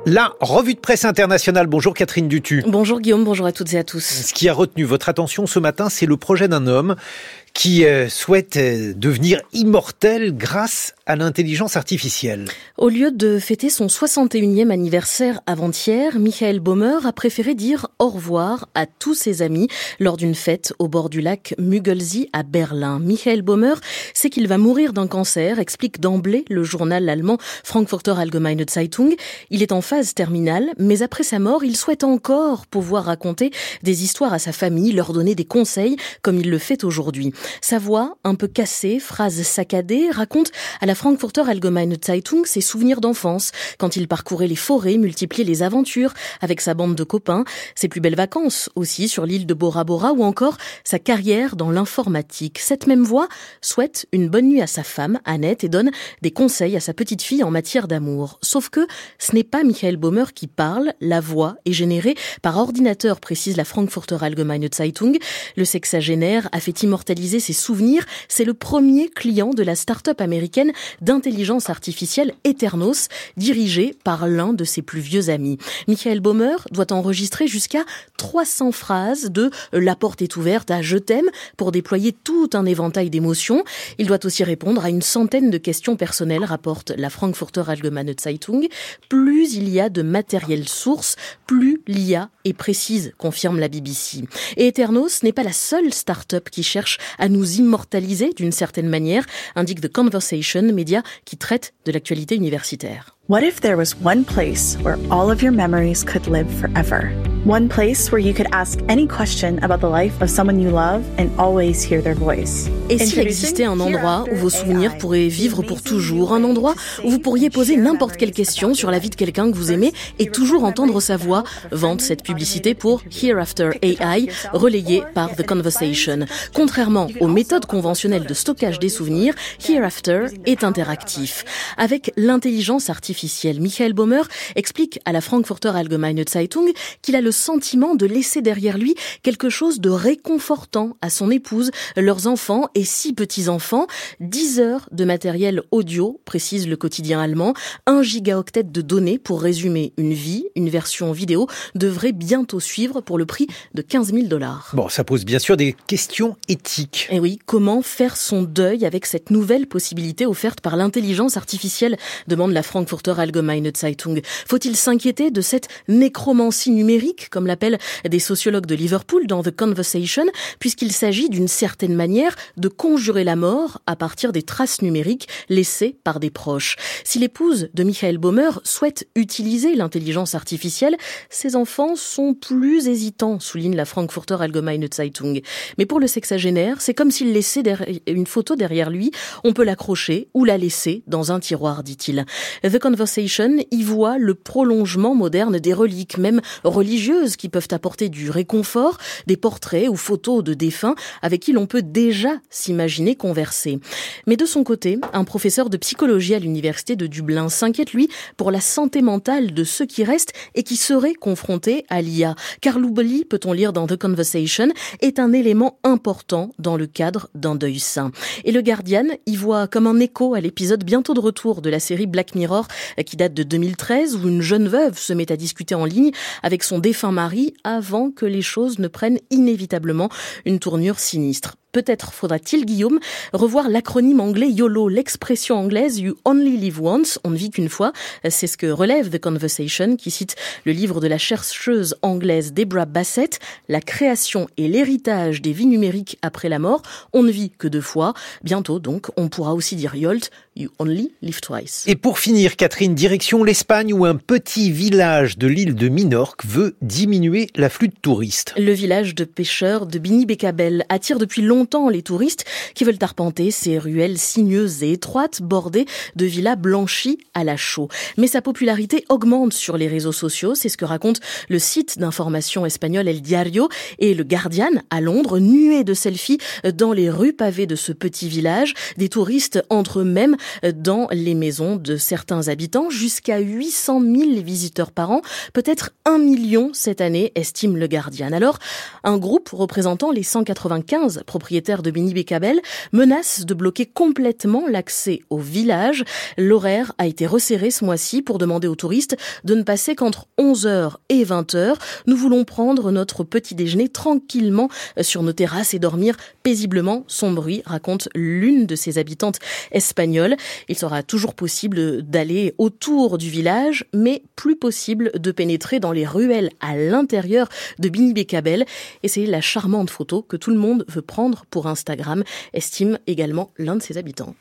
La revue de presse internationale. Bonjour Catherine Dutu. Bonjour Guillaume, bonjour à toutes et à tous. Ce qui a retenu votre attention ce matin, c'est le projet d'un homme qui souhaite devenir immortel grâce à l'intelligence artificielle. Au lieu de fêter son 61e anniversaire avant-hier, Michael Baumer a préféré dire au revoir à tous ses amis lors d'une fête au bord du lac Müggelsee à Berlin. Michael Baumer sait qu'il va mourir d'un cancer, explique d'emblée le journal allemand Frankfurter Allgemeine Zeitung. Il est en phase terminale, mais après sa mort, il souhaite encore pouvoir raconter des histoires à sa famille, leur donner des conseils comme il le fait aujourd'hui. Sa voix, un peu cassée, phrases saccadées, raconte à la Frankfurter Allgemeine Zeitung ses souvenirs d'enfance, quand il parcourait les forêts, multipliait les aventures avec sa bande de copains, ses plus belles vacances aussi sur l'île de Bora Bora ou encore sa carrière dans l'informatique. Cette même voix souhaite une bonne nuit à sa femme, Annette, et donne des conseils à sa petite fille en matière d'amour. Sauf que ce n'est pas Michael Baumer qui parle, la voix est générée par ordinateur, précise la Frankfurter Allgemeine Zeitung. Le sexagénaire a fait immortaliser ses souvenirs. C'est le premier client de la start-up américaine d'intelligence artificielle Ethernos, dirigée par l'un de ses plus vieux amis. Michael Baumer doit enregistrer jusqu'à 300 phrases de « La porte est ouverte » à « Je t'aime » pour déployer tout un éventail d'émotions. Il doit aussi répondre à une centaine de questions personnelles, rapporte la Frankfurter Allgemeine Zeitung. Plus il y a de matériel source, plus l'IA est précise, confirme la BBC. Et Ethernos n'est pas la seule start-up qui cherche à nous immortaliser d'une certaine manière, indique The Conversation, média qui traite de l'actualité universitaire. What if there was one place where all of your memories could live forever? One place where you could ask any question about the life of someone you love and always hear their voice. Et s'il existait un endroit où vos souvenirs pourraient vivre pour toujours, un endroit où vous pourriez poser n'importe quelle question sur la vie de quelqu'un que vous aimez et toujours entendre sa voix, vante cette publicité pour Hereafter AI, relayée par The Conversation. Contrairement aux méthodes conventionnelles de stockage des souvenirs, Hereafter est interactif. Avec l'intelligence artificielle, Michael Baumer explique à la Frankfurter Allgemeine Zeitung qu'il a le sentiment de laisser derrière lui quelque chose de réconfortant à son épouse, leurs enfants et 6 petits-enfants. 10 heures de matériel audio, précise le quotidien allemand, 1 gigaoctet de données pour résumer une vie. Une version vidéo devrait bientôt suivre pour le prix de $15 000. Bon, ça pose bien sûr des questions éthiques. Et oui, comment faire son deuil avec cette nouvelle possibilité offerte par l'intelligence artificielle, demande la Frankfurter Allgemeine Zeitung. Faut-il s'inquiéter de cette nécromancie numérique, comme l'appellent des sociologues de Liverpool dans The Conversation, puisqu'il s'agit d'une certaine manière de conjurer la mort à partir des traces numériques laissées par des proches. Si l'épouse de Michael Baumer souhaite utiliser l'intelligence artificielle, ses enfants sont plus hésitants, souligne la Frankfurter Allgemeine Zeitung. Mais pour le sexagénaire, c'est comme s'il laissait une photo derrière lui. On peut l'accrocher ou la laisser dans un tiroir, dit-il. The Conversation y voit le prolongement moderne des reliques, même religieuses, qui peuvent apporter du réconfort, des portraits ou photos de défunts avec qui l'on peut déjà s'imaginer converser. Mais de son côté, un professeur de psychologie à l'université de Dublin s'inquiète, lui, pour la santé mentale de ceux qui restent et qui seraient confrontés à l'IA. Car l'oubli, peut-on lire dans The Conversation, est un élément important dans le cadre d'un deuil sain. Et le Guardian y voit comme un écho à l'épisode bientôt de retour de la série Black Mirror, qui date de 2013, où une jeune veuve se met à discuter en ligne avec son défunt mari avant que les choses ne prennent inévitablement une tournure sinistre. Peut-être faudra-t-il, Guillaume, revoir l'acronyme anglais YOLO, l'expression anglaise You Only Live Once, on ne vit qu'une fois. C'est ce que relève The Conversation, qui cite le livre de la chercheuse anglaise Deborah Bassett, La création et l'héritage des vies numériques après la mort, on ne vit que 2 fois. Bientôt, donc, on pourra aussi dire YOLT, You Only Live Twice. Et pour finir, Catherine, direction l'Espagne, où un petit village de l'île de Minorque veut diminuer l'afflux de touristes. Le village de pêcheurs de Bini-Bécabel attire depuis longtemps les touristes qui veulent arpenter ces ruelles sinueuses et étroites bordées de villas blanchies à la chaux. Mais sa popularité augmente sur les réseaux sociaux, c'est ce que raconte le site d'information espagnol El Diario et le Guardian à Londres, nuée de selfies dans les rues pavées de ce petit village. Des touristes entrent eux-mêmes dans les maisons de certains habitants, jusqu'à 800 000 visiteurs par an, peut-être 1 million cette année, estime le Guardian. Alors, un groupe représentant les 195 propriétaires propriétaires de Beni Bekabel, menacent de bloquer complètement l'accès au village. L'horaire a été resserré ce mois-ci pour demander aux touristes de ne passer qu'entre 11h et 20h. Nous voulons prendre notre petit déjeuner tranquillement sur nos terrasses et dormir paisiblement sans bruit, raconte l'une de ses habitantes espagnoles. Il sera toujours possible d'aller autour du village, mais plus possible de pénétrer dans les ruelles à l'intérieur de Beni Bekabel. Et c'est la charmante photo que tout le monde veut prendre pour Instagram, estime également l'un de ses habitants.